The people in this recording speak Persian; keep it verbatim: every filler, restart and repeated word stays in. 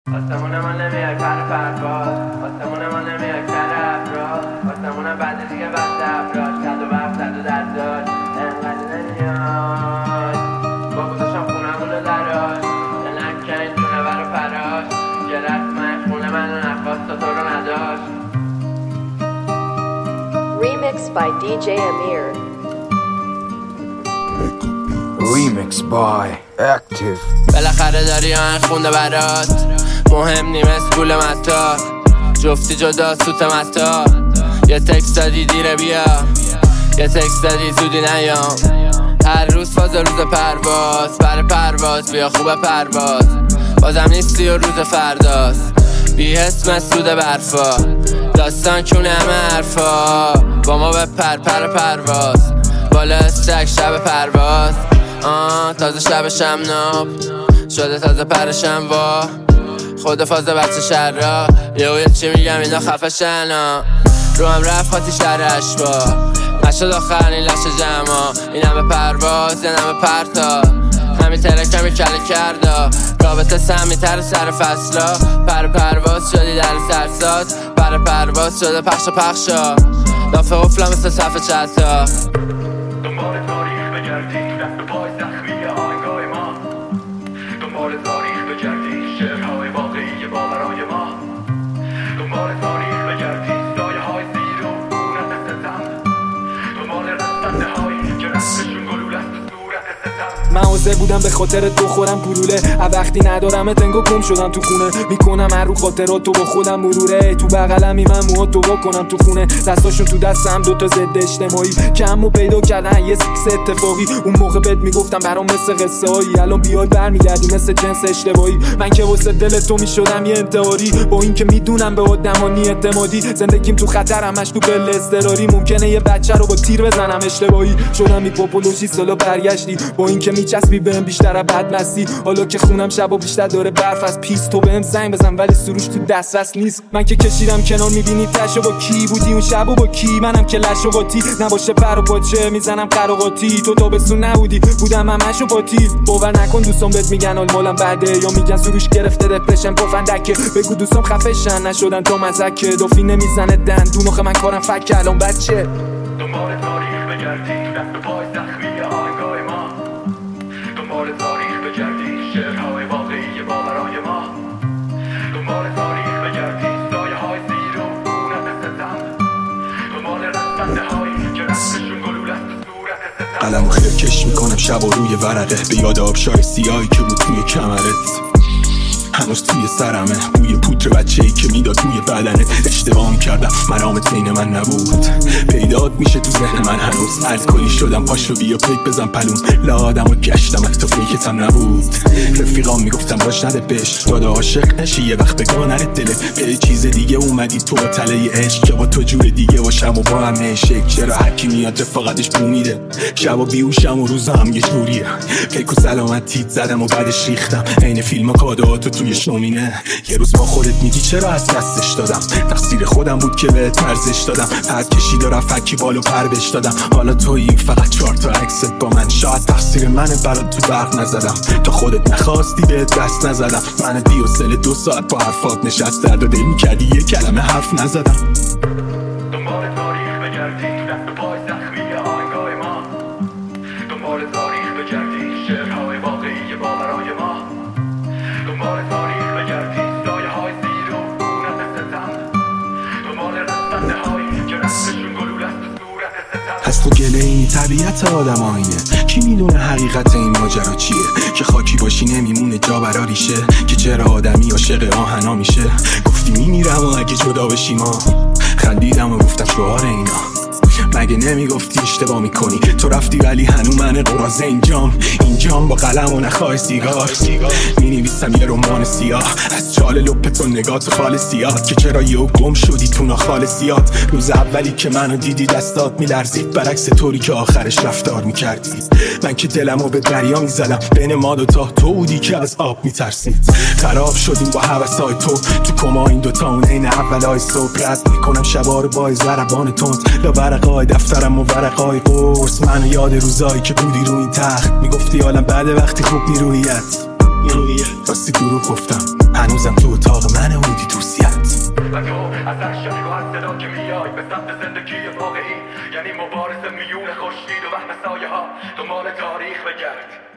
آسمون ما نمیای پر پرواز، آسمون ما نمیای کر افراز، آسمون بعد دیگه بعد افراز، صد و برف صد و درداش انقدر نمیاد با گذاشم خونه مونو دراز نکه این جونه برو پراش جرست من خونه منو نخواست تا تو رو نداشت. Remix by دی جی Amir. Remix by Active. بالاخره داری آهنگ خونده برات، مهم نیمست پول متا، جفتی جدا سوت متا. یه تکست دادی دیره بیا، یه تکست دادی زودی نیام. هر روز فاز روز پرواز، بر پرواز بیا خوب پرواز. بازم نیستی و روز فرداست، بی حس مسعود برفا. داستان کونه همه حرفا، با ما به پر پر پرواز. بالا استرک شب پرواز، آه تازه شب شم ناب شده تازه پرشم وا. خود فاز بچه شر را یهو یه چی میگم اینا خفه شنا. رو هم رفت خاطی شهر اشبا، نشد آخر این لش جمع. این همه پرواز یه همه پرتا، همین ترکمی کله کردا. رابطه سمی تر سر فصلا، پر پرواز شدی در سرسات. پر پرواز شده پخش و پخشا، لافه افلا مثل صفحه چتا. دنبال تاریخ بگردی دست پای زخمی آهنگای ما، دنبال تاریخ بگردی شعرهای واقعی باورای ما، دنبال تاریخ بگردی سایه های زیر و خونت ستم، دنبال رستنده هایی که رستشون گلوله است صورت ستم. من حاضر بودم به خاطر تو خورم گلوله، وقتی ندارم تنگو گم شدم تو خونه. میکنم هر رو خاطرات تو با خودم مروره، تو بغلمی من موها تو با کنم تو خونه. دستاشون تو دستم دوتا ضد اجتماعی که همو پیدا کردن یه سیکس اتفاقی. اون موقع بهت میگفتم برام مثل قصه هایی، الان بیای برمیگردی مثل جنس اشتباهی. من که واسه دل تو میشدم یه انتحاری، با این که میدونم به آدمانی اعتمادی. زندگیم تو خطر همش تو بل اضطراری، ممکنه یه بچه رو با تیر بزنم اشتباهی. شدم میپاپولوژی سالا برگشتی، با این که میچسبی بهم بیشتر از بدمستی. حالا که خونم شبا بیشتر داره برف از پیس، تو بهم زنگ بزن ولی سروش تو دسترس نیست. من که کشیدم کنار میبینی تشو با کی بودی اون شبو با کی. منم که لش و قاطی نباشه پر و پاچه میزنم قراقاتی. تو تابستون نبودی بودم همشو پاتی. باور نکن دوستان بهت میگن حال مالم بده، یا میگن سروش گرفته دپرشن پفندکه. بگو دوستام خفه شن نشدن تا مزکه، دافی نمیزنه دندون آخه من کارم فک الان بچه. دنبال تاریخ بگردی دست پای زخمی آهنگای ما، دنبال تاریخ بگردی شعرهای واقعی باورای ما، دنبال تاریخ بگردی سایه های زیر و خونت ستم، دنبال رستنده هایی که رستشون گلوله است صورت ستم. قلمو خرکش میکنم شب و روی ورقه، به یاد آبشار سیاهی که بود توی کمرت. هنوز توی سرمه بوی پودر بچه‌ای که میداد توی بدنت. اشتباه میکردم مرامت بین من نبود، پیدات میشه تو ذهن من هنوز. الکلی شدم پاشو بیا پیک بزن پلوم، لا آدمو گشتم حتی فیکتم نبود. رفیقام میگفتم باش نده بهش، داده عاشق نشی یه وقت بگاه نره دلت. به چیز دیگه اومدی تو با تله عشق، که با تو جور دیگه باشم و با همه شک. چرا هرکی میاد رفاقتش بو میده، شبا بیهوشم و روزا هم یه جوریه. پیک و سلامتیت زدم و بعدش ریختم عین فیلم کادوهاتو توی شومینه. یه روز با خودت میگی چرا از دستش دادم، تقصیر خودم بود که بهت ارزش دادم. پس کشید و رفت فکی بالو پر بش دادم. حالا تویی فقط چهار تا عکست با من، شاید تقصیر منه برات تو برق نزدم. تا خودت نخواستی بهت دست نزدم. من دی و سل دو ساعت با حرفات نشست درد و دل میکردی یه کلمه حرف نزدم. دنبال تاریخ بگردی دست پای زخمی آهنگای ما، دنبال تاریخ بگردی شعرهای واقعی باورای ما، دنبال تاریخ بگردی سایه های زیر و خونت ستم، دنبال رستنده هایی که رستشون گلوله است صورت ستم. از تو گله این طبیعت آدم آینه، کی میدونه حقیقت این ماجرا چیه. که خاکی باشی نمیمونه جا برا ریشه، که چرا آدمی عاشق آهنا میشه. گفتی میمیرم و اگه جدا بشی ما، خندیدم و گفتم شعار اینا. مگه نمیگفتی اشتباه میکنی، تو رفتی ولی هنو من قرازه اینجام. اینجام با قلم و نخواه سیگار مینویسم یه رمان سیاه، از چال لپت و نگات خالصیات. که چرا یهو گم شدی تو ناخالصیات. روز اولی که منو دیدی دستات میلرزید، برعکس طوری که آخرش رفتار میکردی. من که دلمو به دریا میزدم، بین ما دوتا تو بودی که از آب میترسید. خراب شدیم با هوسای تو تو کما این دوتا. اون این اولای صبح رد میکنم شبا رو با ضربان تند، لا ورقای دفترم و ورقای قرص. منو یاد روزایی که بودی روی تخت، میگفتی حالم بعد وقتی خوب نیرویت. دروغیه راستی دروغ گفتم هنوزم تو اتاق من بودی توصیت و تو از هر شکل و از صدا که میای به سمت زندگی واقعی یعنی مبارزه میون خورشید و وهم سایه ها دنبال تاریخ بگرد